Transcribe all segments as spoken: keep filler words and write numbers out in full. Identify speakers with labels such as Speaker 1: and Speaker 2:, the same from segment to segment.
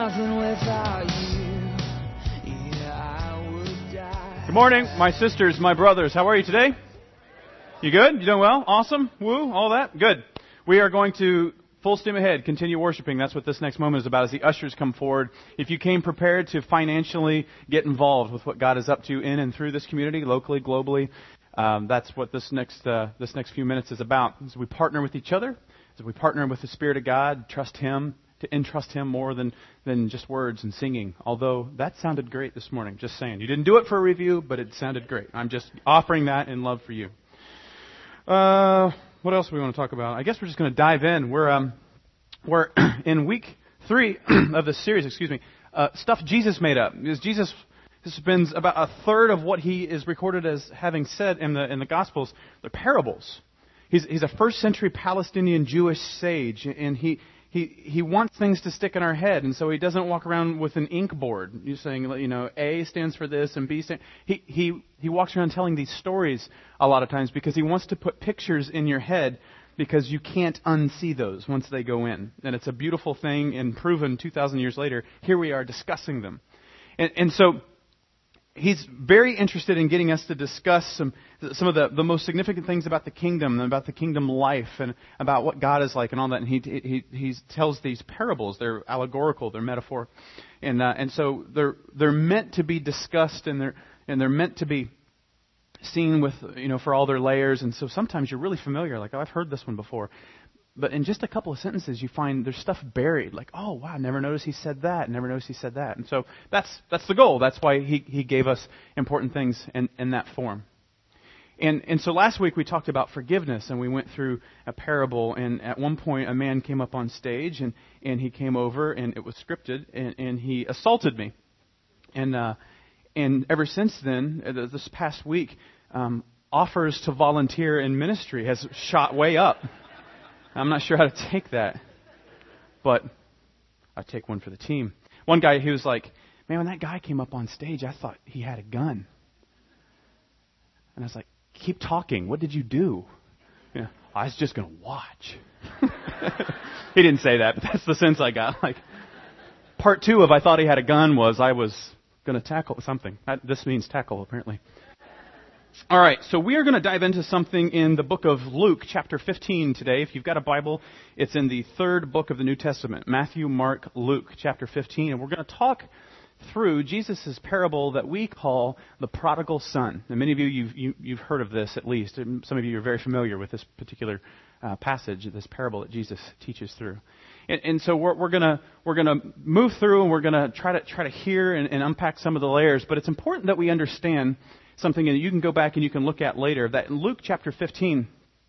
Speaker 1: nothing without you. Yeah, I would die.
Speaker 2: Good morning, my sisters, my brothers. How are you today? You good? You doing well? Awesome? Woo? All that? Good. We are going to full steam ahead, continue worshiping. That's what this next moment is about as the ushers come forward. If you came prepared to financially get involved with what God is up to in and through this community, locally, globally, um, that's what this next uh, this next few minutes is about. As we partner with each other, as we partner with the Spirit of God, trust Him, to entrust Him more than, than just words and singing. Although that sounded great this morning, just saying. You didn't do it for a review, but it sounded great. I'm just offering that in love for you. Uh, what else do we want to talk about? I guess we're just going to dive in. We're um, we're in week three of this series. Excuse me. Uh, stuff Jesus made up. Because Jesus spends about a third of what he is recorded as having said in the in the Gospels. They're parables. He's he's a first century Palestinian Jewish sage, and he. He he wants things to stick in our head, and so he doesn't walk around with an ink board. You're saying, you know, A stands for this and B stands... He, he, he walks around telling these stories a lot of times because he wants to put pictures in your head because you can't unsee those once they go in. And it's a beautiful thing and proven two thousand years later. Here we are discussing them. And, and so... He's very interested in getting us to discuss some some of the, the most significant things about the kingdom and about the kingdom life and about what God is like and all that. And he he he tells these parables. They're allegorical. They're metaphor, and uh, and so they're they're meant to be discussed and they're and they're meant to be seen with, you know, for all their layers. And so sometimes you're really familiar, like, oh, I've heard this one before. But in just a couple of sentences, you find there's stuff buried. Like, oh, wow, never noticed he said that. Never noticed he said that. And so that's that's the goal. That's why he, he gave us important things in, in that form. And and so last week we talked about forgiveness, and we went through a parable. And at one point, a man came up on stage, and, and he came over, and it was scripted, and, and he assaulted me. And uh, and ever since then, this past week, um, offers to volunteer in ministry has shot way up. I'm not sure how to take that, but I take one for the team. One guy, he was like, man, when that guy came up on stage, I thought he had a gun. And I was like, keep talking. What did you do? Yeah, I was just going to watch. He didn't say that, but that's the sense I got. Like, part two of I thought he had a gun was I was going to tackle something. That, this means tackle, apparently. All right, so we are going to dive into something in the book of Luke, chapter fifteen today. If you've got a Bible, it's in the third book of the New Testament, Matthew, Mark, Luke, chapter fifteen. And we're going to talk through Jesus' parable that we call the prodigal son. And many of you, you've, you, you've heard of this at least. Some of you are very familiar with this particular uh, passage, this parable that Jesus teaches through. And, and so we're, we're going we're gonna move through, and we're going to try to try to hear and, and unpack some of the layers. But it's important that we understand something that you can go back and you can look at later, that in Luke chapter fifteen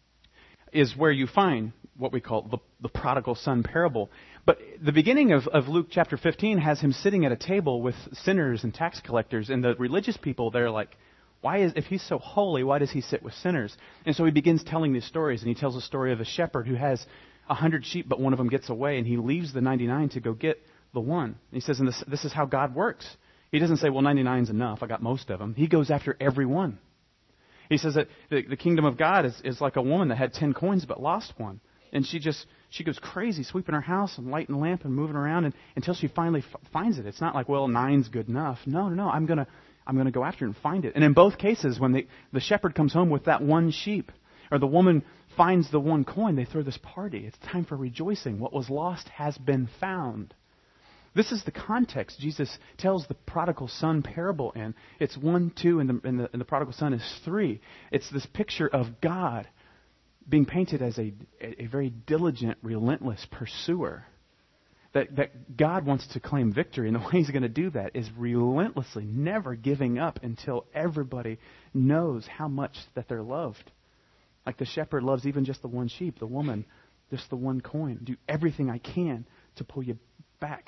Speaker 2: is where you find what we call the, the prodigal son parable. But the beginning of, of Luke chapter fifteen has him sitting at a table with sinners and tax collectors, and the religious people, they're like, why is, if he's so holy, why does he sit with sinners? And so he begins telling these stories, and he tells a story of a shepherd who has a hundred sheep, but one of them gets away, and he leaves the ninety-nine to go get the one. And he says, and this, this is how God works. He doesn't say, well, ninety-nine's enough. I got most of them. He goes after every one. He says that the, the kingdom of God is, is like a woman that had ten coins but lost one. And she just, she goes crazy, sweeping her house and lighting the lamp and moving around and, until she finally f- finds it. It's not like, well, nine's good enough. No, no, no. I'm going to I'm gonna go after it and find it. And in both cases, when the, the shepherd comes home with that one sheep, or the woman finds the one coin, they throw this party. It's time for rejoicing. What was lost has been found. This is the context Jesus tells the prodigal son parable in. It's one, two, and the, and, the, and the prodigal son is three. It's this picture of God being painted as a, a very diligent, relentless pursuer. That, that God wants to claim victory, and the way He's going to do that is relentlessly, never giving up until everybody knows how much that they're loved. Like the shepherd loves even just the one sheep, the woman, just the one coin. Do everything I can to pull you back.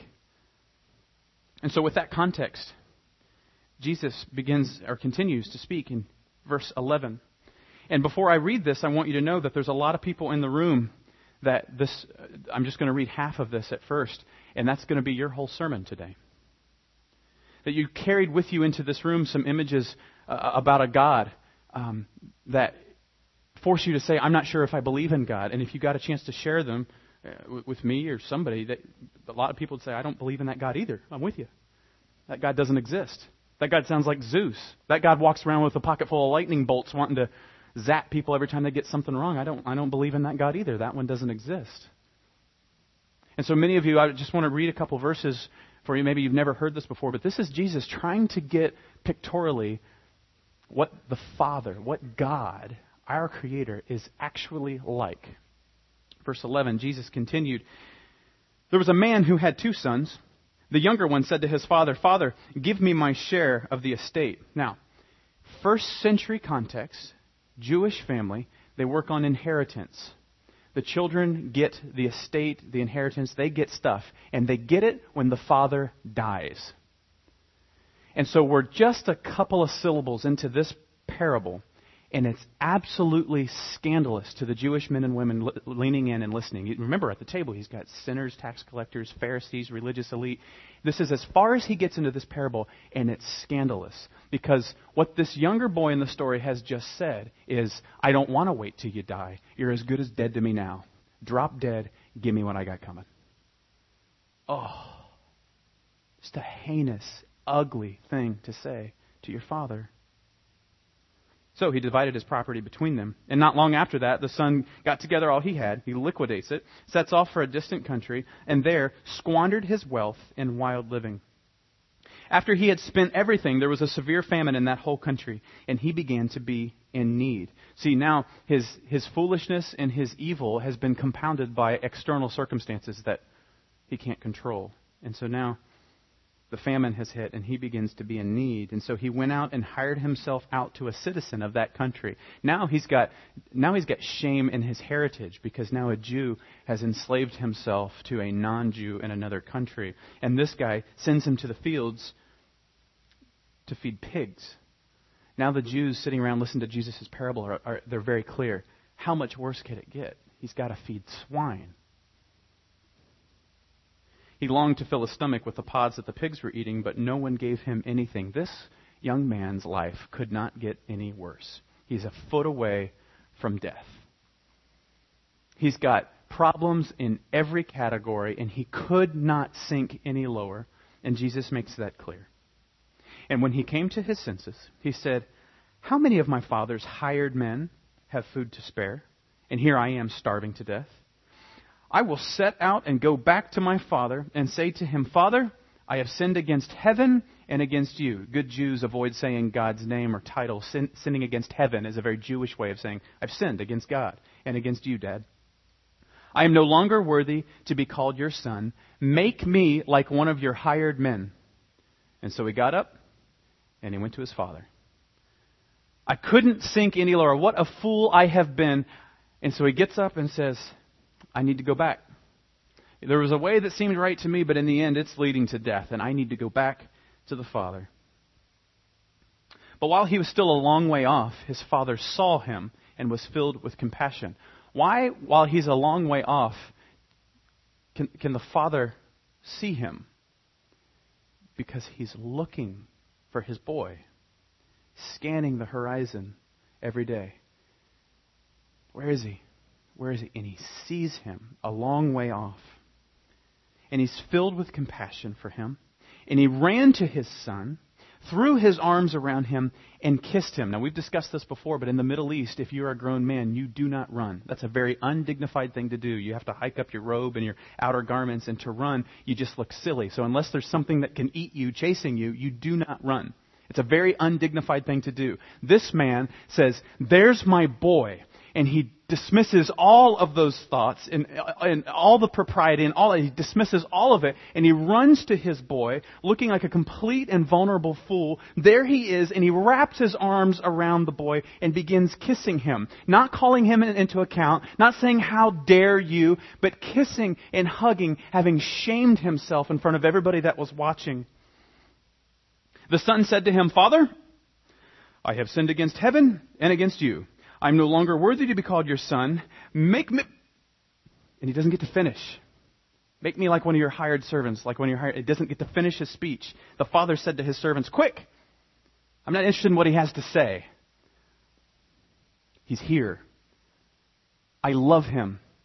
Speaker 2: And so with that context, Jesus begins or continues to speak in verse eleven. And before I read this, I want you to know that there's a lot of people in the room that this, I'm just going to read half of this at first, and that's going to be your whole sermon today. That you carried with you into this room some images uh, about a God um, that force you to say, I'm not sure if I believe in God. And if you got a chance to share them, uh, with me or somebody, that a lot of people would say, I don't believe in that God either. I'm with you. That God doesn't exist. That God sounds like Zeus. That God walks around with a pocket full of lightning bolts wanting to zap people every time they get something wrong. I don't, I don't believe in that God either. That one doesn't exist. And so many of you, I just want to read a couple verses for you. Maybe you've never heard this before, but this is Jesus trying to get pictorially what the Father, what God, our Creator, is actually like. Verse eleven, Jesus continued, there was a man who had two sons. The younger one said to his father, Father, give me my share of the estate. Now, first century context, Jewish family, they work on inheritance. The children get the estate, the inheritance, they get stuff, and they get it when the father dies. And so we're just a couple of syllables into this parable, and it's absolutely scandalous to the Jewish men and women le- leaning in and listening. Remember, at the table, he's got sinners, tax collectors, Pharisees, religious elite. This is as far as he gets into this parable, and it's scandalous. Because what this younger boy in the story has just said is, I don't want to wait till you die. You're as good as dead to me now. Drop dead. Give me what I got coming. Oh, just a heinous, ugly thing to say to your father. So he divided his property between them. And not long after that, the son got together all he had. He liquidates it, sets off for a distant country, and there squandered his wealth in wild living. After he had spent everything, there was a severe famine in that whole country, and he began to be in need. See, now his, his foolishness and his evil has been compounded by external circumstances that he can't control. And so now the famine has hit, and he begins to be in need. And so he went out and hired himself out to a citizen of that country. Now he's got now he's got shame in his heritage, because now a Jew has enslaved himself to a non-Jew in another country. And this guy sends him to the fields to feed pigs. Now the Jews sitting around listening to Jesus' parable, are, are they're very clear. How much worse could it get? He's got to feed swine. He longed to fill his stomach with the pods that the pigs were eating, but no one gave him anything. This young man's life could not get any worse. He's a foot away from death. He's got problems in every category, and he could not sink any lower. And Jesus makes that clear. And when he came to his senses, he said, how many of my father's hired men have food to spare? And here I am starving to death. I will set out and go back to my father and say to him, Father, I have sinned against heaven and against you. Good Jews avoid saying God's name or title. Sin, sinning against heaven is a very Jewish way of saying, I've sinned against God and against you, Dad. I am no longer worthy to be called your son. Make me like one of your hired men. And so he got up and he went to his father. I couldn't sink any lower. What a fool I have been. And so he gets up and says, I need to go back. There was a way that seemed right to me, but in the end it's leading to death, and I need to go back to the father. But while he was still a long way off, his father saw him and was filled with compassion. Why, while he's a long way off, can, can the father see him? Because he's looking for his boy, scanning the horizon every day. Where is he? Where is he? And he sees him a long way off. And he's filled with compassion for him. And he ran to his son, threw his arms around him, and kissed him. Now, we've discussed this before, but in the Middle East, if you're a grown man, you do not run. That's a very undignified thing to do. You have to hike up your robe and your outer garments, and to run, you just look silly. So unless there's something that can eat you, chasing you, you do not run. It's a very undignified thing to do. This man says, there's my boy. And he dismisses all of those thoughts and, and all the propriety and all. He dismisses all of it, and he runs to his boy, looking like a complete and vulnerable fool. There he is, and he wraps his arms around the boy and begins kissing him, not calling him into account, not saying "How dare you," but kissing and hugging, having shamed himself in front of everybody that was watching. The son said to him, Father, I have sinned against heaven and against you. I'm no longer worthy to be called your son. Make me... And he doesn't get to finish. Make me like one of your hired servants, like one of your hired... It doesn't get to finish his speech. The father said to his servants, quick! I'm not interested in what he has to say. He's here. I love him.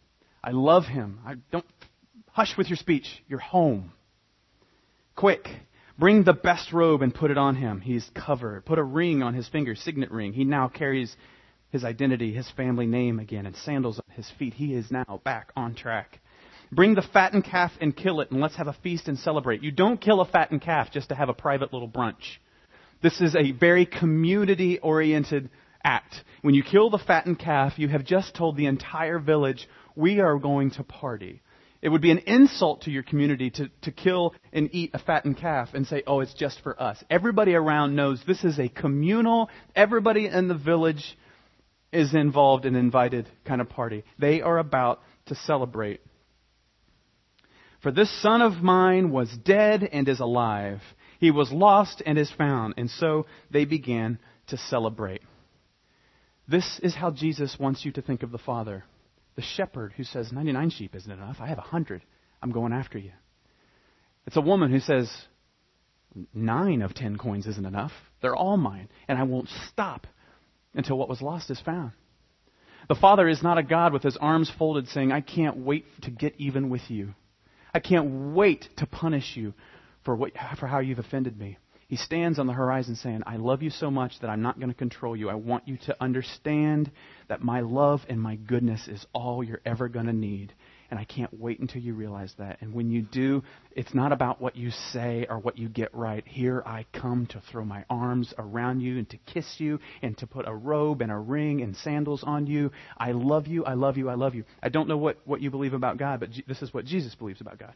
Speaker 2: I love him. I don't hush with your speech. You're home. Quick, bring the best robe and put it on him. He's covered. Put a ring on his finger, signet ring. He now carries his identity, his family name again, and sandals on his feet. He is now back on track. Bring the fattened calf and kill it, and let's have a feast and celebrate. You don't kill a fattened calf just to have a private little brunch. This is a very community-oriented act. When you kill the fattened calf, you have just told the entire village, we are going to party. It would be an insult to your community to, to kill and eat a fattened calf and say, oh, it's just for us. Everybody around knows this is a communal, everybody in the village is involved and invited kind of party. They are about to celebrate. For this son of mine was dead and is alive. He was lost and is found. And so they began to celebrate. This is how Jesus wants you to think of the Father. The shepherd who says, ninety-nine sheep isn't enough. I have a hundred. I'm going after you. It's a woman who says, nine of ten coins isn't enough. They're all mine. And I won't stop until what was lost is found. The Father is not a God with his arms folded saying, I can't wait to get even with you. I can't wait to punish you for what, for how you've offended me. He stands on the horizon saying, I love you so much that I'm not going to control you. I want you to understand that my love and my goodness is all you're ever going to need. And I can't wait until you realize that. And when you do, it's not about what you say or what you get right. Here I come to throw my arms around you and to kiss you and to put a robe and a ring and sandals on you. I love you, I love you, I love you. I don't know what, what you believe about God, but G- this is what Jesus believes about God.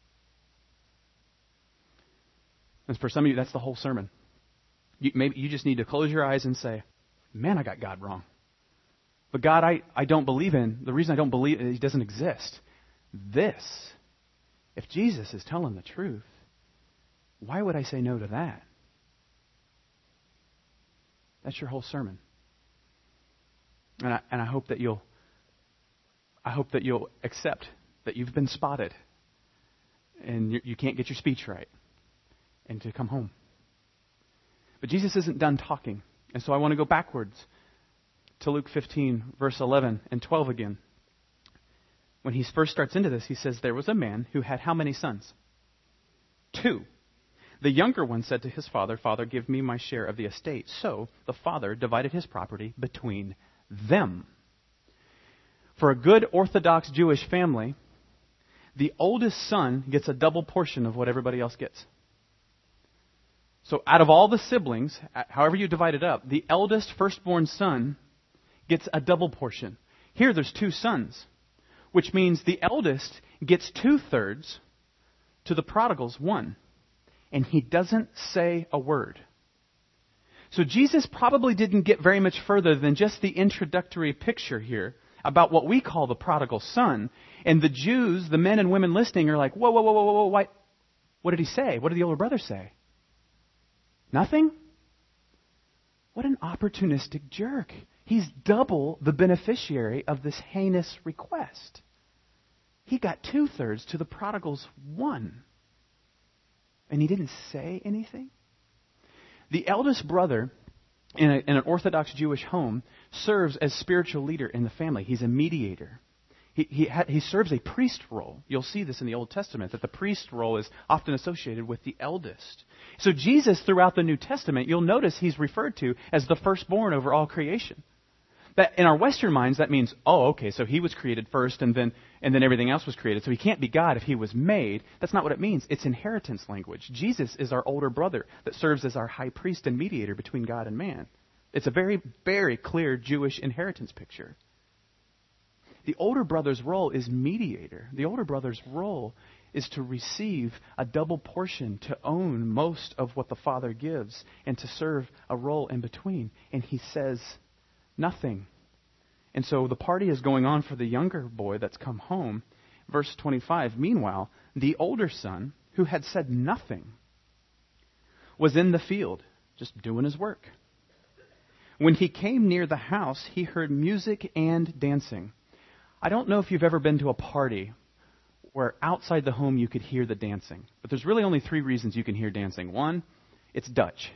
Speaker 2: And for some of you, that's the whole sermon. You, maybe you just need to close your eyes and say, man, I got God wrong. But God, I, I don't believe in. The reason I don't believe He doesn't exist. This, if Jesus is telling the truth, why would I say no to that? That's your whole sermon. And I, and I hope that you'll, I hope that you'll accept that you've been spotted and you, you can't get your speech right and to come home. But Jesus isn't done talking. And so I want to go backwards to Luke fifteen, verse eleven and twelve again. When he first starts into this, he says, there was a man who had how many sons? Two. The younger one said to his father, Father, give me my share of the estate. So the father divided his property between them. For a good Orthodox Jewish family, the oldest son gets a double portion of what everybody else gets. So out of all the siblings, however you divide it up, the eldest firstborn son gets a double portion. Here there's two sons, which means the eldest gets two-thirds to the prodigal's one. And he doesn't say a word. So Jesus probably didn't get very much further than just the introductory picture here about what we call the prodigal son. And the Jews, the men and women listening, are like, whoa, whoa, whoa, whoa, whoa, why? What did he say? What did the older brother say? Nothing? What an opportunistic jerk. He's double the beneficiary of this heinous request. He got two-thirds to the prodigal's one. And he didn't say anything? The eldest brother in, a, in an Orthodox Jewish home serves as spiritual leader in the family. He's a mediator. He, he, ha, he serves a priest role. You'll see this in the Old Testament, that the priest role is often associated with the eldest. So Jesus, throughout the New Testament, you'll notice he's referred to as the firstborn over all creation. That in our Western minds, that means, oh, okay, so he was created first and then and then everything else was created. So he can't be God if he was made. That's not what it means. It's inheritance language. Jesus is our older brother that serves as our high priest and mediator between God and man. It's a very, very clear Jewish inheritance picture. The older brother's role is mediator. The older brother's role is to receive a double portion, to own most of what the Father gives, and to serve a role in between. And he says nothing. And so the party is going on for the younger boy that's come home. Verse twenty-five, meanwhile, the older son, who had said nothing, was in the field, just doing his work. When he came near the house, he heard music and dancing. I don't know if you've ever been to a party where outside the home you could hear the dancing. But there's really only three reasons you can hear dancing. One, it's Dutch.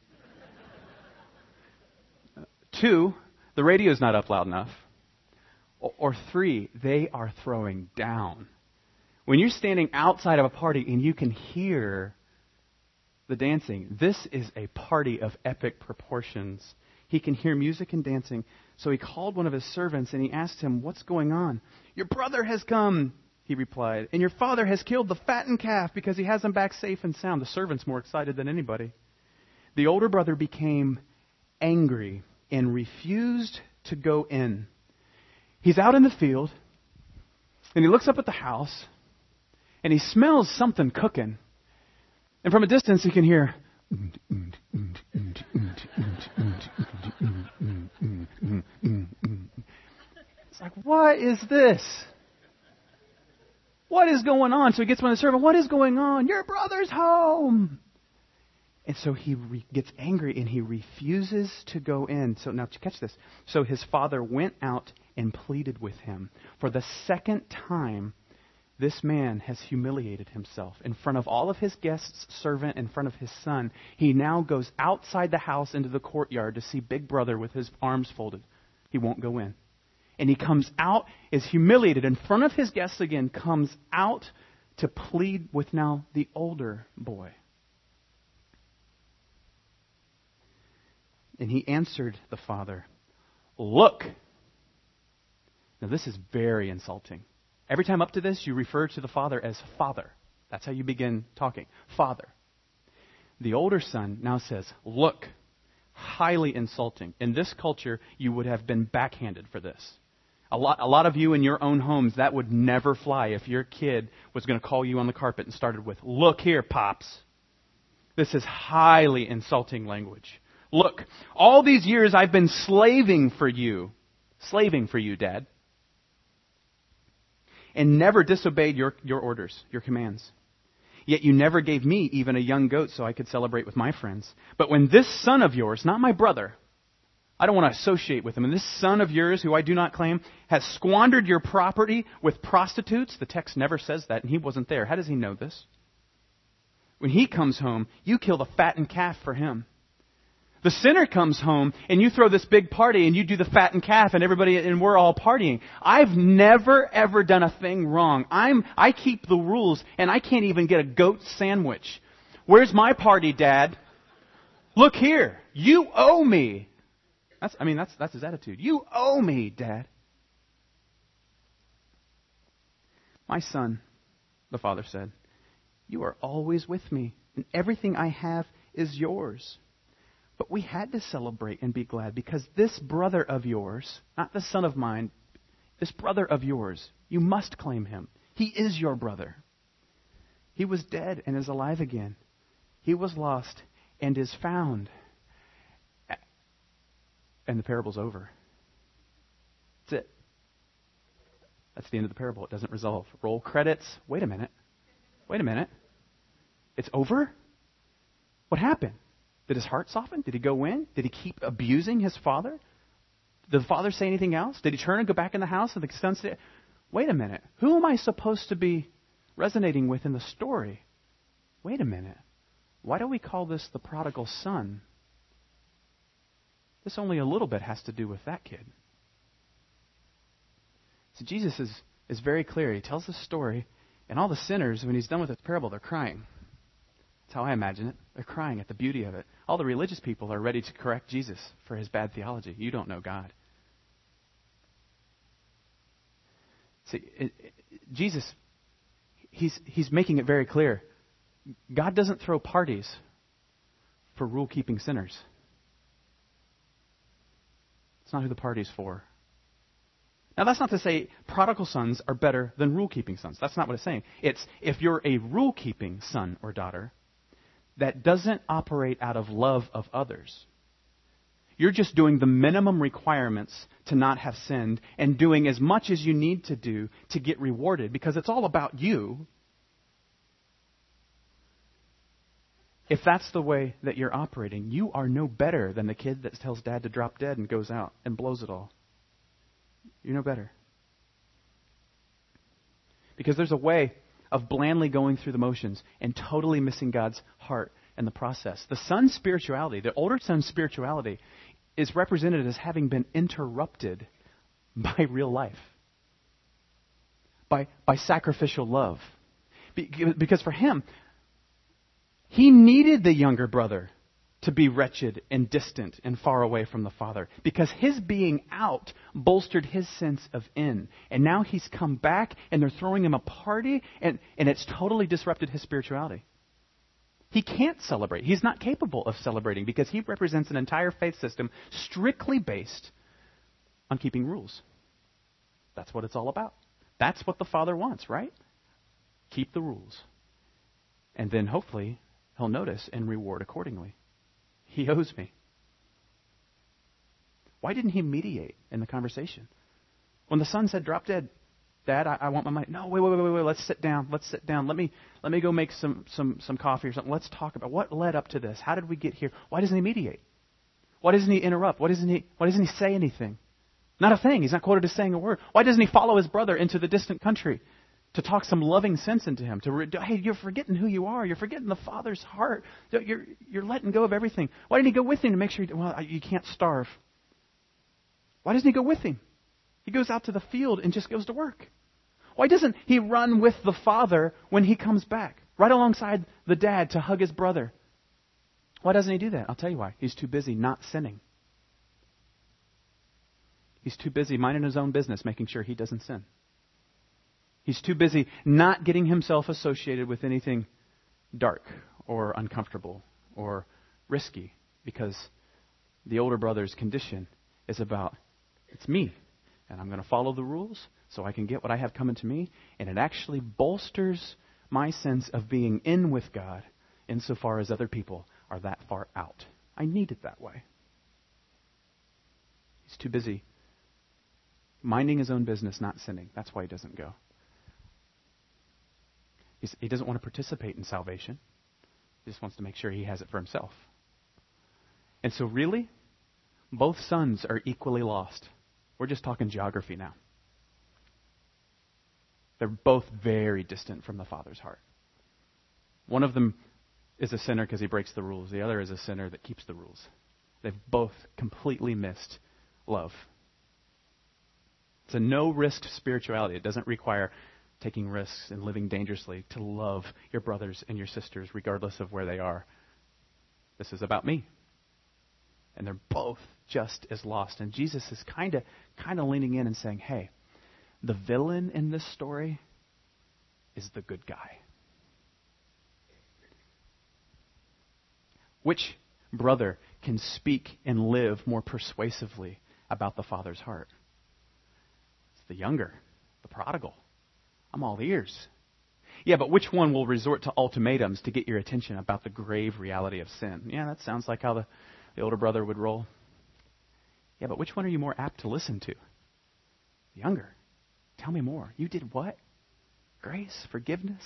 Speaker 2: Two, the radio's not up loud enough. Or, or three, they are throwing down. When you're standing outside of a party and you can hear the dancing, this is a party of epic proportions. He can hear music and dancing. So he called one of his servants and he asked him, "What's going on?" "Your brother has come," he replied, "and your father has killed the fattened calf because he has him back safe and sound." The servant's more excited than anybody. The older brother became angry and refused to go in. He's out in the field and he looks up at the house and he smells something cooking. And from a distance he can hear, it's like, what is this? What is going on? So he gets one of the servants, "What is going on?" "Your brother's home." And so he re- gets angry and he refuses to go in. So now catch this. So his father went out and pleaded with him. For the second time, this man has humiliated himself in front of all of his guests, servant, in front of his son. He now goes outside the house into the courtyard to see Big Brother with his arms folded. He won't go in. And he comes out, is humiliated in front of his guests again, comes out to plead with now the older boy. And he answered the father, "Look." Now this is very insulting. Every time up to this, you refer to the father as father. That's how you begin talking. Father. The older son now says, "Look." Highly insulting. In this culture, you would have been backhanded for this. A lot, a lot of you in your own homes, that would never fly if your kid was going to call you on the carpet and started with, "Look here, Pops." This is highly insulting language. "Look, all these years I've been slaving for you. Slaving for you, Dad. And never disobeyed your, your orders, your commands. Yet you never gave me even a young goat so I could celebrate with my friends. But when this son of yours," not my brother, I don't want to associate with him, "and this son of yours, who I do not claim, has squandered your property with prostitutes," the text never says that, and he wasn't there. How does he know this? "When he comes home, you kill the fattened calf for him. The sinner comes home and you throw this big party and you do the fattened calf and everybody, and we're all partying. I've never ever done a thing wrong. I'm, I keep the rules and I can't even get a goat sandwich. Where's my party, Dad? Look here. You owe me." That's, I mean, that's, that's his attitude. "You owe me, Dad." "My son," the father said, "you are always with me and everything I have is yours. But we had to celebrate and be glad because this brother of yours," not the son of mine, "this brother of yours, you must claim him. He is your brother. He was dead and is alive again. He was lost and is found." And the parable's over. That's it. That's the end of the parable. It doesn't resolve. Roll credits. Wait a minute. Wait a minute. It's over? What happened? Did his heart soften? Did he go in? Did he keep abusing his father? Did the father say anything else? Did he turn and go back in the house and the son said, "Wait a minute. Who am I supposed to be resonating with in the story? Wait a minute. Why do we call this the prodigal son? This only a little bit has to do with that kid." So Jesus is, is very clear. He tells this story, and all the sinners, when he's done with this parable, they're crying. That's how I imagine it. They're crying at the beauty of it. All the religious people are ready to correct Jesus for his bad theology. You don't know God. See, it, it, Jesus, he's, he's making it very clear. God doesn't throw parties for rule-keeping sinners. It's not who the party's for. Now, that's not to say prodigal sons are better than rule-keeping sons. That's not what it's saying. It's if you're a rule-keeping son or daughter that doesn't operate out of love of others, you're just doing the minimum requirements to not have sinned and doing as much as you need to do to get rewarded because it's all about you. If that's the way that you're operating, you are no better than the kid that tells dad to drop dead and goes out and blows it all. You're no better. Because there's a way of blandly going through the motions and totally missing God's heart in the process. The son's spirituality, the older son's spirituality, is represented as having been interrupted by real life. by, by sacrificial love. Because for him, he needed the younger brother to be wretched and distant and far away from the Father. Because his being out bolstered his sense of in. And now he's come back and they're throwing him a party and, and it's totally disrupted his spirituality. He can't celebrate. He's not capable of celebrating because he represents an entire faith system strictly based on keeping rules. That's what it's all about. That's what the Father wants, right? Keep the rules. And then hopefully he'll notice and reward accordingly. He owes me. Why didn't he mediate in the conversation? When the son said, drop dead, Dad, I, I want my money. No, wait, wait, wait, wait, wait, let's sit down. Let's sit down. Let me let me go make some, some, some coffee or something. Let's talk about what led up to this. How did we get here? Why doesn't he mediate? Why doesn't he interrupt? Why doesn't he, why doesn't he say anything? Not a thing. He's not quoted as saying a word. Why doesn't he follow his brother into the distant country to talk some loving sense into him? To re- hey, you're forgetting who you are. You're forgetting the Father's heart. You're you're letting go of everything. Why didn't he go with him to make sure? He, well, you can't starve. Why doesn't he go with him? He goes out to the field and just goes to work. Why doesn't he run with the Father when he comes back, right alongside the dad to hug his brother? Why doesn't he do that? I'll tell you why. He's too busy not sinning. He's too busy minding his own business, making sure he doesn't sin. He's too busy not getting himself associated with anything dark or uncomfortable or risky, because the older brother's condition is about, it's me, and I'm going to follow the rules so I can get what I have coming to me, and it actually bolsters my sense of being in with God insofar as other people are that far out. I need it that way. He's too busy minding his own business, not sinning. That's why he doesn't go. He's, he doesn't want to participate in salvation. He just wants to make sure he has it for himself. And so really, both sons are equally lost. We're just talking geography now. They're both very distant from the Father's heart. One of them is a sinner because he breaks the rules. The other is a sinner that keeps the rules. They've both completely missed love. It's a no-risk spirituality. It doesn't require taking risks and living dangerously to love your brothers and your sisters regardless of where they are. This is about me. And they're both just as lost. And Jesus is kind of kind of leaning in and saying, hey, the villain in this story is the good guy. Which brother can speak and live more persuasively about the Father's heart? It's the younger, the prodigal. I'm all ears. Yeah, but which one will resort to ultimatums to get your attention about the grave reality of sin? Yeah, that sounds like how the, the older brother would roll. Yeah, but which one are you more apt to listen to? The younger. Tell me more. You did what? Grace? Forgiveness?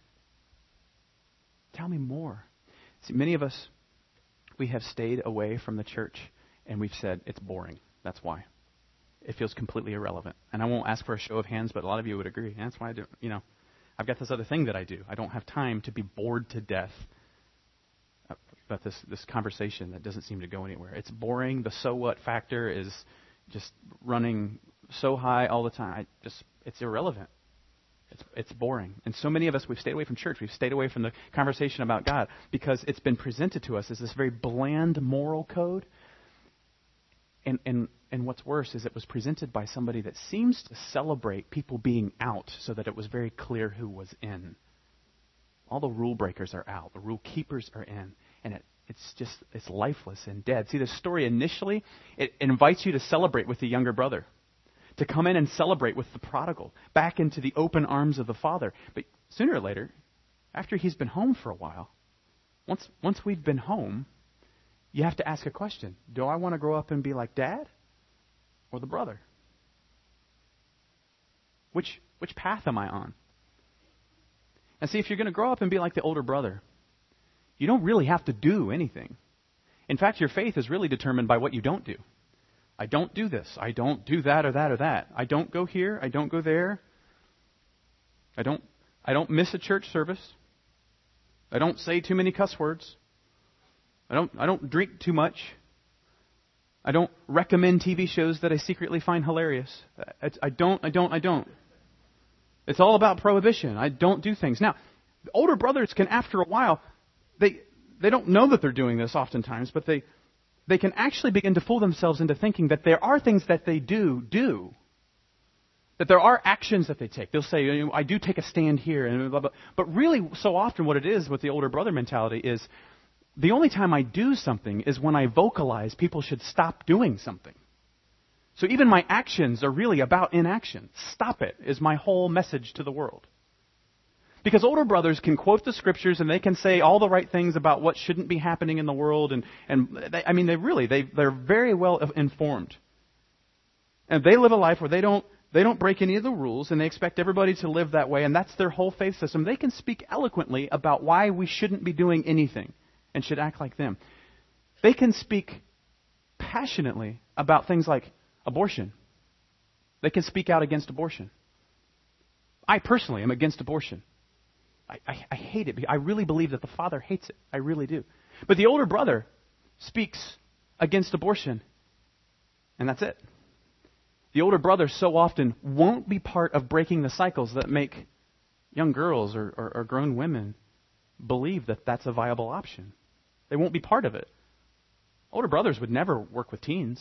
Speaker 2: Tell me more. See, many of us, we have stayed away from the church and we've said it's boring. That's why. It feels completely irrelevant. And I won't ask for a show of hands, but a lot of you would agree. That's why I do, you know, I've got this other thing that I do. I don't have time to be bored to death about this, this conversation that doesn't seem to go anywhere. It's boring. The so what factor is just running so high all the time. I just, it's irrelevant. It's, it's boring. And so many of us, we've stayed away from church. We've stayed away from the conversation about God because it's been presented to us as this very bland moral code. And, and, and what's worse is it was presented by somebody that seems to celebrate people being out so that it was very clear who was in. All the rule breakers are out. The rule keepers are in. And it, it's just, it's lifeless and dead. See, the story initially, it invites you to celebrate with the younger brother. To come in and celebrate with the prodigal. Back into the open arms of the Father. But sooner or later, after he's been home for a while, once once we've been home, you have to ask a question. Do I want to grow up and be like Dad or the brother? Which which path am I on? And see, if you're going to grow up and be like the older brother, you don't really have to do anything. In fact, your faith is really determined by what you don't do. I don't do this. I don't do that or that or that. I don't go here. I don't go there. I don't I don't miss a church service. I don't say too many cuss words. I don't I don't drink too much. I don't recommend T V shows that I secretly find hilarious. I, I don't, I don't, I don't. It's all about prohibition. I don't do things. Now, the older brothers can, after a while, they they don't know that they're doing this oftentimes, but they they can actually begin to fool themselves into thinking that there are things that they do do. That there are actions that they take. They'll say, you know, I do take a stand here, and blah, blah. But really, so often what it is with the older brother mentality is the only time I do something is when I vocalize people should stop doing something. So even my actions are really about inaction. Stop it is my whole message to the world. Because older brothers can quote the scriptures and they can say all the right things about what shouldn't be happening in the world. And, and they, I mean, they really, they, they're very well informed. And they live a life where they don't They don't break any of the rules, and they expect everybody to live that way, and that's their whole faith system. They can speak eloquently about why we shouldn't be doing anything and should act like them. They can speak passionately about things like abortion. They can speak out against abortion. I personally am against abortion. I, I, I hate it. I really believe that the Father hates it. I really do. But the older brother speaks against abortion, and that's it. The older brother so often won't be part of breaking the cycles that make young girls or, or, or grown women believe that that's a viable option. They won't be part of it. Older brothers would never work with teens.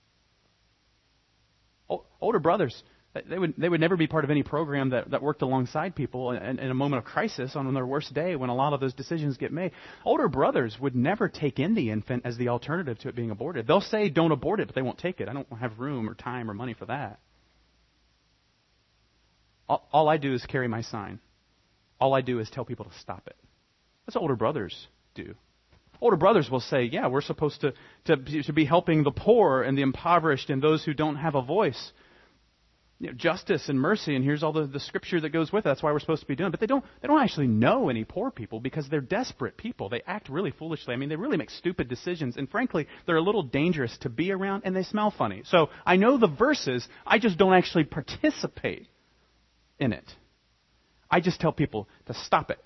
Speaker 2: O- older brothers, they would they would never be part of any program that, that worked alongside people in, in a moment of crisis on their worst day when a lot of those decisions get made. Older brothers would never take in the infant as the alternative to it being aborted. They'll say don't abort it, but they won't take it. I don't have room or time or money for that. All, all I do is carry my sign. All I do is tell people to stop it. That's what older brothers do. Older brothers will say, yeah, we're supposed to, to, to be helping the poor and the impoverished and those who don't have a voice. You know, justice and mercy, and here's all the, the scripture that goes with it. That's why we're supposed to be doing it. But they don't they don't actually know any poor people because they're desperate people. They act really foolishly. I mean, they really make stupid decisions. And frankly, they're a little dangerous to be around, and they smell funny. So I know the verses. I just don't actually participate in it. I just tell people to stop it.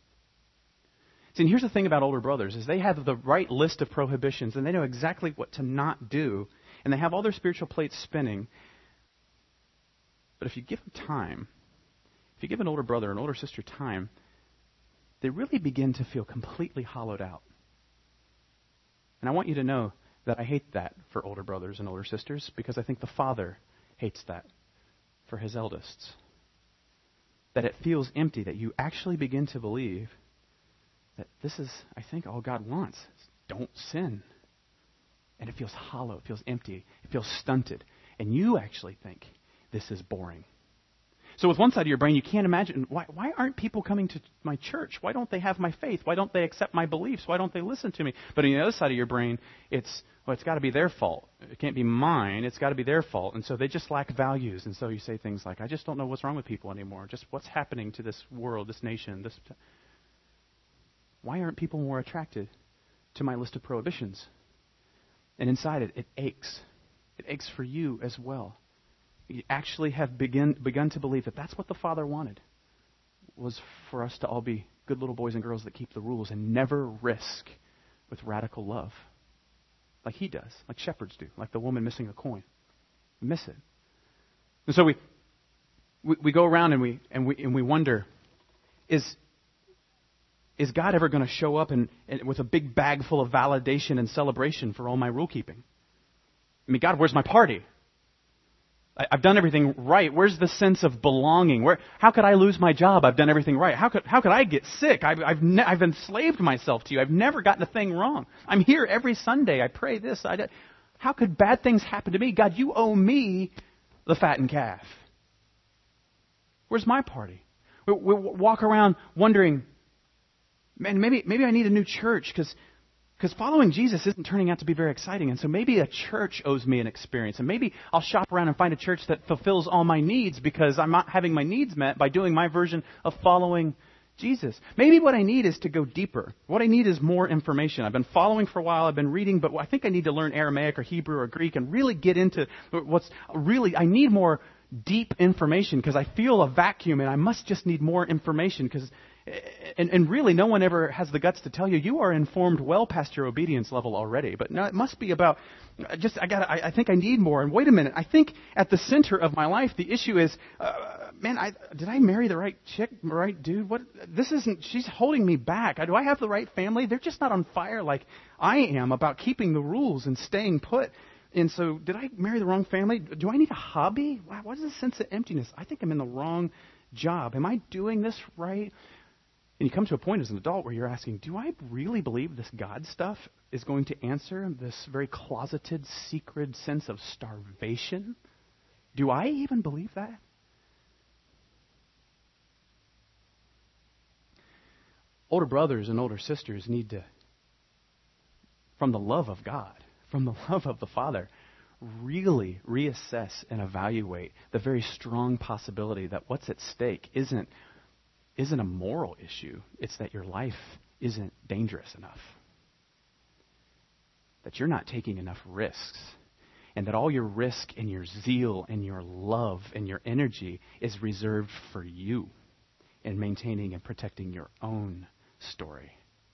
Speaker 2: See, and here's the thing about older brothers is they have the right list of prohibitions, and they know exactly what to not do. And they have all their spiritual plates spinning. But if you give them time, if you give an older brother or an older sister time, they really begin to feel completely hollowed out. And I want you to know that I hate that for older brothers and older sisters because I think the Father hates that for his eldest. That it feels empty, that you actually begin to believe that this is, I think, all God wants. Don't sin. And it feels hollow, it feels empty, it feels stunted. And you actually think this is boring. So with one side of your brain, you can't imagine, why, why aren't people coming to my church? Why don't they have my faith? Why don't they accept my beliefs? Why don't they listen to me? But on the other side of your brain, it's, well, it's got to be their fault. It can't be mine. It's got to be their fault. And so they just lack values. And so you say things like, I just don't know what's wrong with people anymore. Just what's happening to this world, this nation, this... T- Why aren't people more attracted to my list of prohibitions? And inside it, it aches. It aches for you as well. You actually have begin, begun to believe that that's what the Father wanted, was for us to all be good little boys and girls that keep the rules and never risk with radical love. Like he does, like shepherds do, like the woman missing a coin. We miss it. And so we we, we go around and we and we and we wonder, is Is God ever going to show up and, and with a big bag full of validation and celebration for all my rule keeping? I mean, God, where's my party? I, I've done everything right. Where's the sense of belonging? Where? How could I lose my job? I've done everything right. How could how could I get sick? I've I've, ne- I've enslaved myself to you. I've never gotten a thing wrong. I'm here every Sunday. I pray this. I do. How could bad things happen to me? God, you owe me the fattened calf. Where's my party? We, we walk around wondering, man, maybe maybe I need a new church because because following Jesus isn't turning out to be very exciting. And so maybe a church owes me an experience. And maybe I'll shop around and find a church that fulfills all my needs because I'm not having my needs met by doing my version of following Jesus. Maybe what I need is to go deeper. What I need is more information. I've been following for a while. I've been reading, but I think I need to learn Aramaic or Hebrew or Greek and really get into what's really, I need more deep information because I feel a vacuum and I must just need more information because And, and really, no one ever has the guts to tell you you are informed well past your obedience level already. But no, it must be about just I got. I, I think I need more. And wait a minute, I think at the center of my life, the issue is uh, man, I, did I marry the right chick, right dude? What? This isn't, she's holding me back. Do I have the right family? They're just not on fire like I am about keeping the rules and staying put. And so, did I marry the wrong family? Do I need a hobby? What is this sense of emptiness? I think I'm in the wrong job. Am I doing this right? And you come to a point as an adult where you're asking, do I really believe this God stuff is going to answer this very closeted, secret sense of starvation? Do I even believe that? Older brothers and older sisters need to, from the love of God, from the love of the Father, really reassess and evaluate the very strong possibility that what's at stake isn't, isn't a moral issue. It's that your life isn't dangerous enough. That you're not taking enough risks. And that all your risk and your zeal and your love and your energy is reserved for you in maintaining and protecting your own story.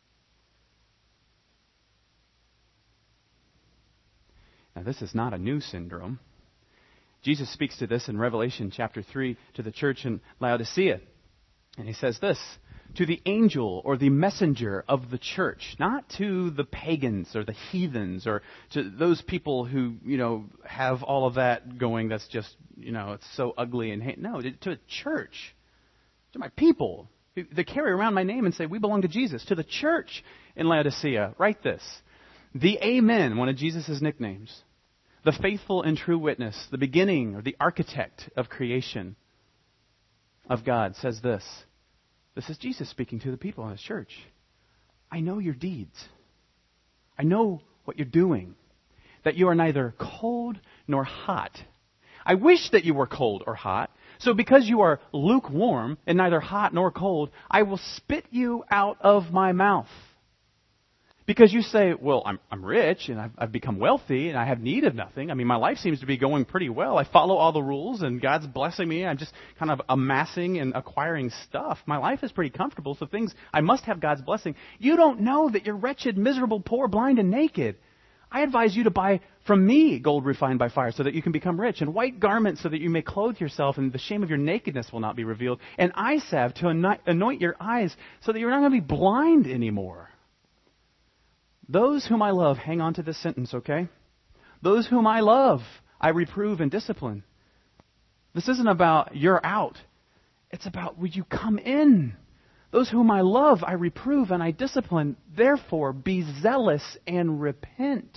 Speaker 2: Now, this is not a new syndrome. Jesus speaks to this in Revelation chapter three to the church in Laodicea. And he says this, to the angel or the messenger of the church, not to the pagans or the heathens or to those people who, you know, have all of that going that's just, you know, it's so ugly and hate. No, to a church, to my people. They carry around my name and say, we belong to Jesus. To the church in Laodicea, write this. The Amen, one of Jesus' nicknames. The faithful and true witness, the beginning or the architect of creation of God, says this. This is Jesus speaking to the people in his church. I know your deeds. I know what you're doing. That you are neither cold nor hot. I wish that you were cold or hot. So because you are lukewarm and neither hot nor cold, I will spit you out of my mouth. Because you say, well, I'm, I'm rich and I've, I've become wealthy and I have need of nothing. I mean, my life seems to be going pretty well. I follow all the rules and God's blessing me. I'm just kind of amassing and acquiring stuff. My life is pretty comfortable, so things, I must have God's blessing. You don't know that you're wretched, miserable, poor, blind, and naked. I advise you to buy from me gold refined by fire so that you can become rich, and white garments so that you may clothe yourself and the shame of your nakedness will not be revealed, and eye salve to anoint your eyes so that you're not going to be blind anymore. Those whom I love, hang on to this sentence, okay? Those whom I love, I reprove and discipline. This isn't about you're out. It's about would you come in? Those whom I love, I reprove and I discipline. Therefore, be zealous and repent.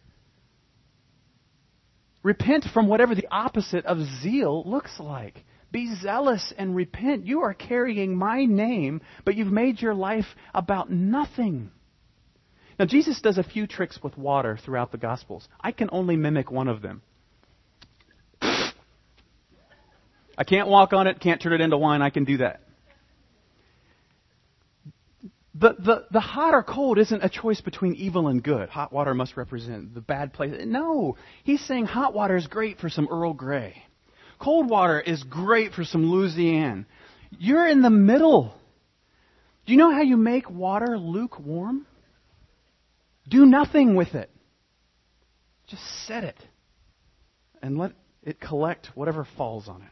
Speaker 2: Repent from whatever the opposite of zeal looks like. Be zealous and repent. You are carrying my name, but you've made your life about nothing. Now, Jesus does a few tricks with water throughout the Gospels. I can only mimic one of them. I can't walk on it, can't turn it into wine. I can do that. The, the, the hot or cold isn't a choice between evil and good. Hot water must represent the bad place. No, he's saying hot water is great for some Earl Grey. Cold water is great for some Louisiana. You're in the middle. Do you know how you make water lukewarm? Do nothing with it. Just set it and let it collect whatever falls on it.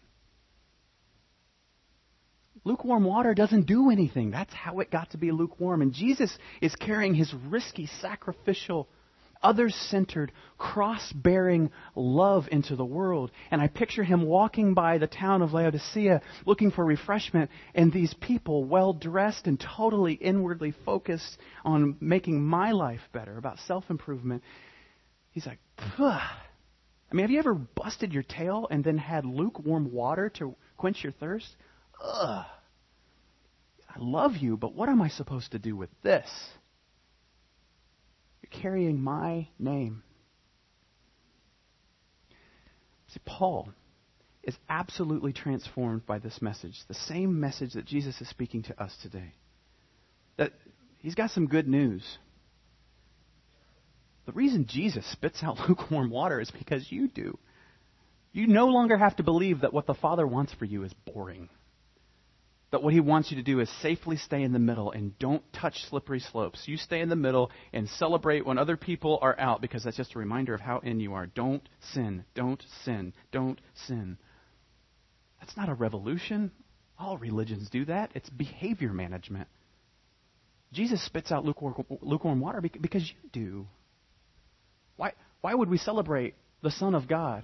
Speaker 2: Lukewarm water doesn't do anything. That's how it got to be lukewarm. And Jesus is carrying his risky, sacrificial, others-centered, cross-bearing love into the world. And I picture him walking by the town of Laodicea looking for refreshment, and these people, well-dressed and totally inwardly focused on making my life better, about self-improvement. He's like, ugh. I mean, have you ever busted your tail and then had lukewarm water to quench your thirst? Ugh. I love you, but what am I supposed to do with this? You're carrying my name. See, Paul is absolutely transformed by this message, the same message that Jesus is speaking to us today. That he's got some good news. The reason Jesus spits out lukewarm water is because you do. You no longer have to believe that what the Father wants for you is boring. That what he wants you to do is safely stay in the middle and don't touch slippery slopes. You stay in the middle and celebrate when other people are out, because that's just a reminder of how in you are. Don't sin. Don't sin. Don't sin. That's not a revolution. All religions do that. It's behavior management. Jesus spits out lukewarm, lukewarm water because you do. Why, why would we celebrate the Son of God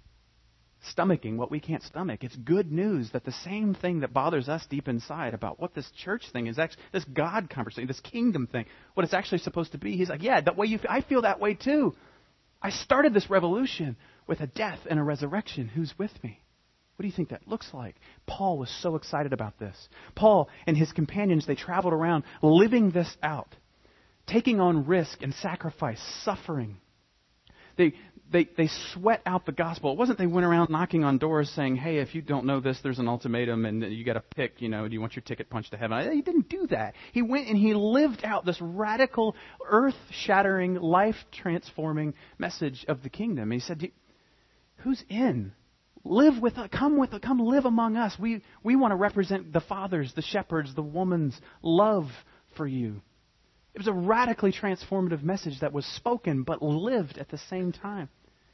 Speaker 2: stomaching what we can't stomach? It's good news that the same thing that bothers us deep inside about what this church thing is, actually, this God conversation, this kingdom thing, what it's actually supposed to be. He's like, yeah, that way you feel, I feel that way too. I started this revolution with a death and a resurrection. Who's with me? What do you think that looks like? Paul was so excited about this. Paul and his companions, they traveled around living this out, taking on risk and sacrifice, suffering. They, they, they sweat out the gospel. It wasn't they went around knocking on doors saying, hey, if you don't know this, there's an ultimatum and you got to pick, you know, do you want your ticket punched to heaven? He didn't do that. He went and he lived out this radical, earth-shattering, life-transforming message of the kingdom. And he said, who's in? Live with us. Come with us. Come live among us. We, we want to represent the fathers, the shepherds, the woman's love for you. It was a radically transformative message that was spoken but lived at the same time.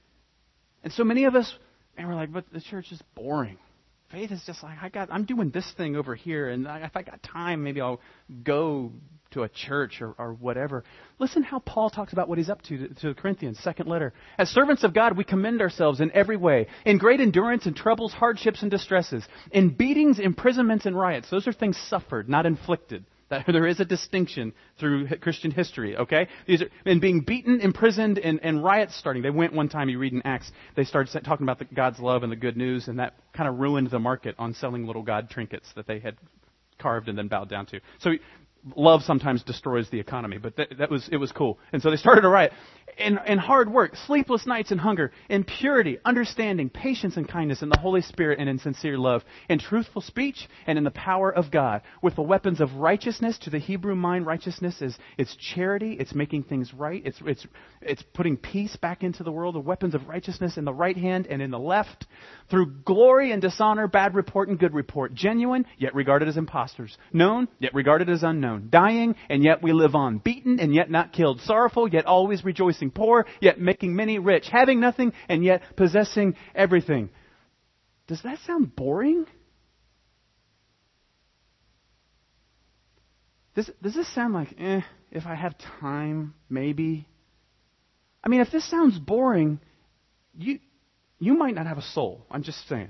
Speaker 2: And so many of us, and we're like, but the church is boring. Faith is just like, I got, I'm doing this thing over here, and if I got time, maybe I'll go to a church or, or whatever. Listen how Paul talks about what he's up to, to to the Corinthians, second letter. As servants of God, we commend ourselves in every way, in great endurance and troubles, hardships and distresses, in beatings, imprisonments, and riots. Those are things suffered, not inflicted. That there is a distinction through Christian history, okay? These are, and being beaten, imprisoned, and, and riots starting. They went one time, you read in Acts, they started talking about the, God's love and the good news, and that kind of ruined the market on selling little God trinkets that they had carved and then bowed down to. So love sometimes destroys the economy, but that, that was it was cool. And so they started a riot. And, and hard work, sleepless nights and hunger, in purity, understanding, patience and kindness, in the Holy Spirit and in sincere love, in truthful speech and in the power of God, with the weapons of righteousness. To the Hebrew mind, righteousness is it's charity, it's making things right, it's it's it's putting peace back into the world. The weapons of righteousness in the right hand and in the left, through glory and dishonor, bad report and good report, genuine yet regarded as impostors, known yet regarded as unknown, dying and yet we live on, beaten and yet not killed, sorrowful yet always rejoicing, poor, yet making many rich, having nothing, and yet possessing everything. Does that sound boring? Does, does this sound like, eh, if I have time, maybe? I mean, if this sounds boring, you you might not have a soul. I'm just saying.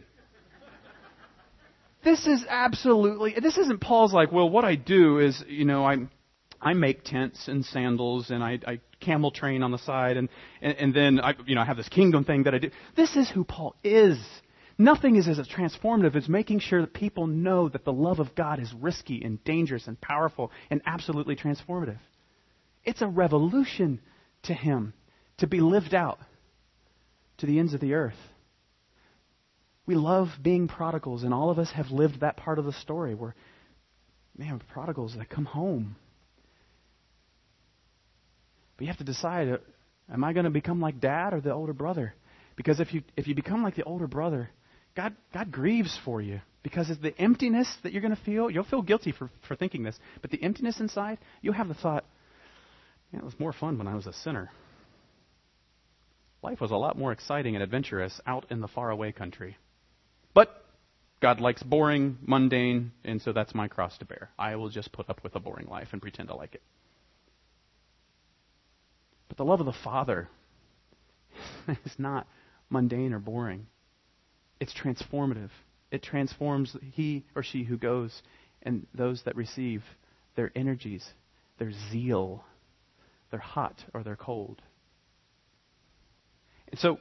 Speaker 2: This is absolutely, this isn't Paul's like, well, what I do is, you know, I I make tents and sandals and I, I camel train on the side and, and, and then I, you know, I have this kingdom thing that I do. This is who Paul is. Nothing is as transformative as making sure that people know that the love of God is risky and dangerous and powerful and absolutely transformative. It's a revolution to him to be lived out to the ends of the earth. We love being prodigals, and all of us have lived that part of the story where, man, prodigals that come home. But you have to decide, am I going to become like dad or the older brother? Because if you if you become like the older brother, God God grieves for you. Because it's the emptiness that you're going to feel, you'll feel guilty for, for thinking this, but the emptiness inside, you'll have the thought, man, it was more fun when I was a sinner. Life was a lot more exciting and adventurous out in the faraway country. But God likes boring, mundane, and so that's my cross to bear. I will just put up with a boring life and pretend to like it. But the love of the Father is not mundane or boring. It's transformative. It transforms he or she who goes and those that receive their energies, their zeal, their hot or their cold. And so,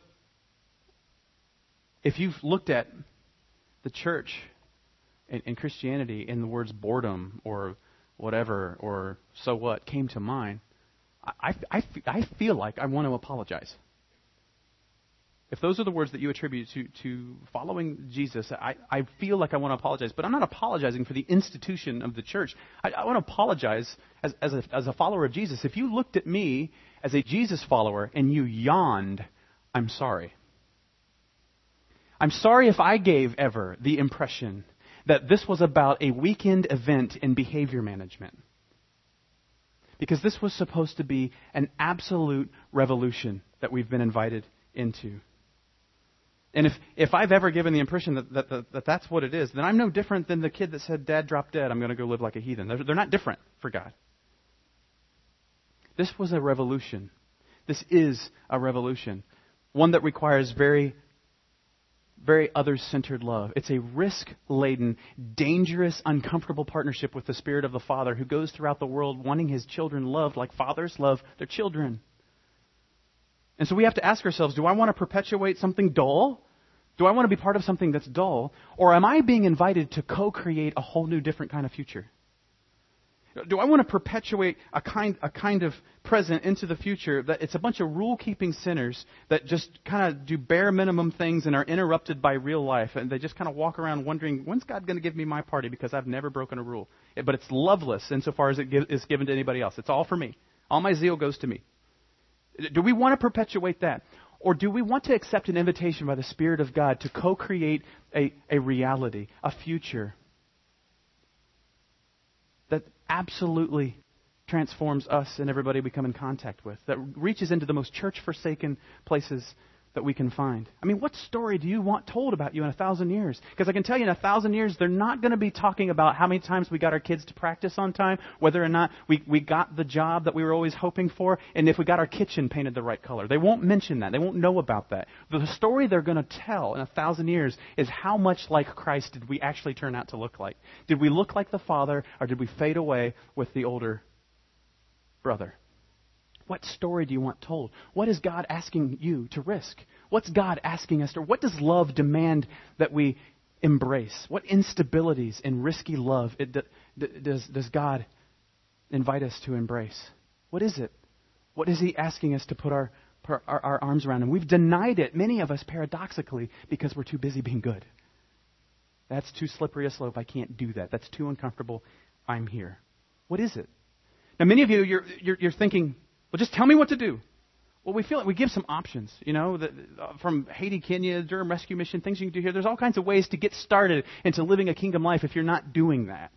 Speaker 2: if you've looked at the church and, and Christianity in the words boredom or whatever or so what came to mind, I, I, I feel like I want to apologize. If those are the words that you attribute to, to following Jesus, I, I feel like I want to apologize. But I'm not apologizing for the institution of the church. I, I want to apologize as, as, a, as a follower of Jesus. If you looked at me as a Jesus follower and you yawned, I'm sorry. I'm sorry if I gave ever the impression that this was about a weekend event in behavior management. Because this was supposed to be an absolute revolution that we've been invited into. And if, if I've ever given the impression that, that, that, that that's what it is, then I'm no different than the kid that said, Dad dropped dead, I'm going to go live like a heathen. They're, they're not different for God. This was a revolution. This is a revolution. One that requires very, very other-centered love. It's a risk-laden, dangerous, uncomfortable partnership with the Spirit of the Father who goes throughout the world wanting His children loved like fathers love their children. And so we have to ask ourselves, do I want to perpetuate something dull? Do I want to be part of something that's dull? Or am I being invited to co-create a whole new different kind of future? Do I want to perpetuate a kind a kind of present into the future that it's a bunch of rule-keeping sinners that just kind of do bare minimum things and are interrupted by real life, and they just kind of walk around wondering, when's God going to give me my party because I've never broken a rule? But it's loveless insofar as it give, is given to anybody else. It's all for me. All my zeal goes to me. Do we want to perpetuate that? Or do we want to accept an invitation by the Spirit of God to co-create a, a reality, a future that absolutely transforms us and everybody we come in contact with, that reaches into the most church-forsaken places that we can find? I mean, what story do you want told about you in a thousand years? Because I can tell you in a thousand years, they're not going to be talking about how many times we got our kids to practice on time, whether or not we, we got the job that we were always hoping for, and if we got our kitchen painted the right color. They won't mention that. They won't know about that. The story they're going to tell in a thousand years is how much like Christ did we actually turn out to look like? Did we look like the Father, or did we fade away with the older brother? What story do you want told? What is God asking you to risk? What's God asking us to? What does love demand that we embrace? What instabilities and risky love it, does, does God invite us to embrace? What is it? What is He asking us to put our, our, our arms around? And we've denied it, many of us paradoxically, because we're too busy being good. That's too slippery a slope. I can't do that. That's too uncomfortable. I'm here. What is it? Now, many of you, you're, you're, you're thinking, well, just tell me what to do. Well, we feel like we give some options, you know, the, uh, from Haiti, Kenya, Durham Rescue Mission, things you can do here. There's all kinds of ways to get started into living a kingdom life if you're not doing that.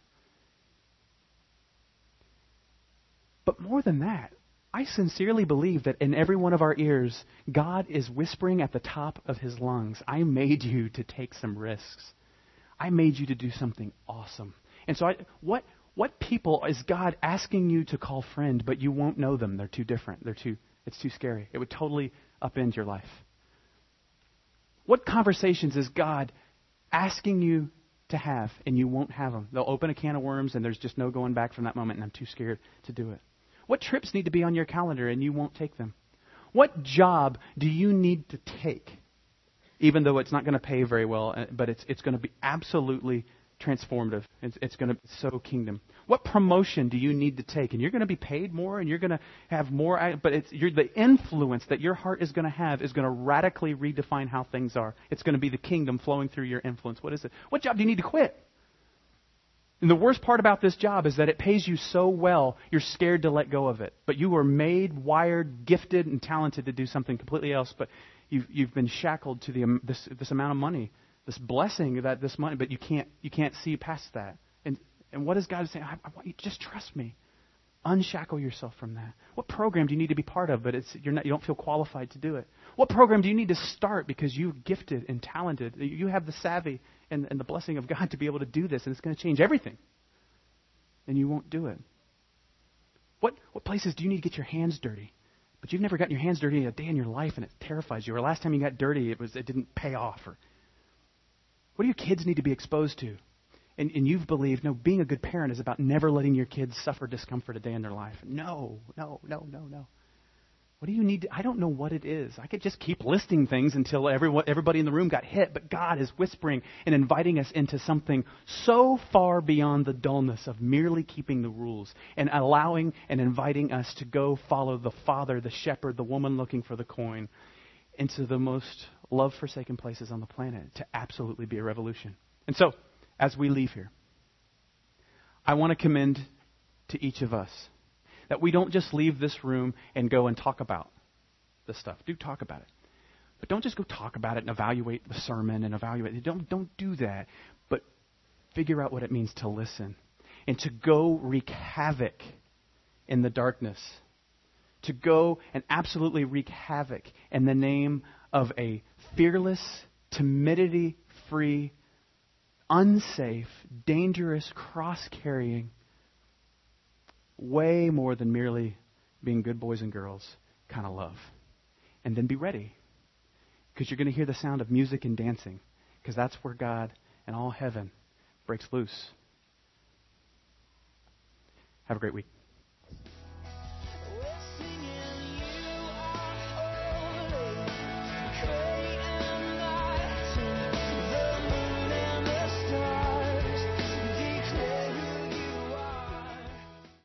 Speaker 2: But more than that, I sincerely believe that in every one of our ears, God is whispering at the top of His lungs, I made you to take some risks. I made you to do something awesome. And so I, what... What people is God asking you to call friend, but you won't know them? They're too different. They're too, it's too scary. It would totally upend your life. What conversations is God asking you to have, and you won't have them? They'll open a can of worms, and there's just no going back from that moment, and I'm too scared to do it. What trips need to be on your calendar, and you won't take them? What job do you need to take, even though it's not going to pay very well, but it's it's going to be absolutely transformative. It's, it's going to sow kingdom. What promotion do you need to take? And you're going to be paid more, and you're going to have more, but it's you're, the influence that your heart is going to have is going to radically redefine how things are. It's going to be the kingdom flowing through your influence. What is it? What job do you need to quit? And the worst part about this job is that it pays you so well, you're scared to let go of it. But you were made, wired, gifted, and talented to do something completely else, but you've, you've been shackled to the, this, this amount of money. This blessing, that this money, but you can't you can't see past that. And and what is God saying? I, I want you to just trust me. Unshackle yourself from that. What program do you need to be part of, but it's you're not you don't feel qualified to do it? What program do you need to start because you're gifted and talented? You have the savvy and, and the blessing of God to be able to do this, and it's going to change everything. And you won't do it. What what places do you need to get your hands dirty? But you've never gotten your hands dirty a day in your life, and it terrifies you. Or last time you got dirty, it was it didn't pay off. Or what do your kids need to be exposed to? And, and you've believed, no, being a good parent is about never letting your kids suffer discomfort a day in their life. No, no, no, no, no. What do you need to, I don't know what it is. I could just keep listing things until everyone, everybody in the room got hit. But God is whispering and inviting us into something so far beyond the dullness of merely keeping the rules and allowing and inviting us to go follow the Father, the shepherd, the woman looking for the coin, into the most love-forsaken places on the planet to absolutely be a revolution. And so, as we leave here, I want to commend to each of us that we don't just leave this room and go and talk about this stuff. Do talk about it. But don't just go talk about it and evaluate the sermon and evaluate it. Don't, don't do that. But figure out what it means to listen and to go wreak havoc in the darkness. To go and absolutely wreak havoc in the name of a fearless, timidity-free, unsafe, dangerous, cross-carrying, way more than merely being good boys and girls kind of love. And then be ready, because you're going to hear the sound of music and dancing, because that's where God and all heaven breaks loose. Have a great week.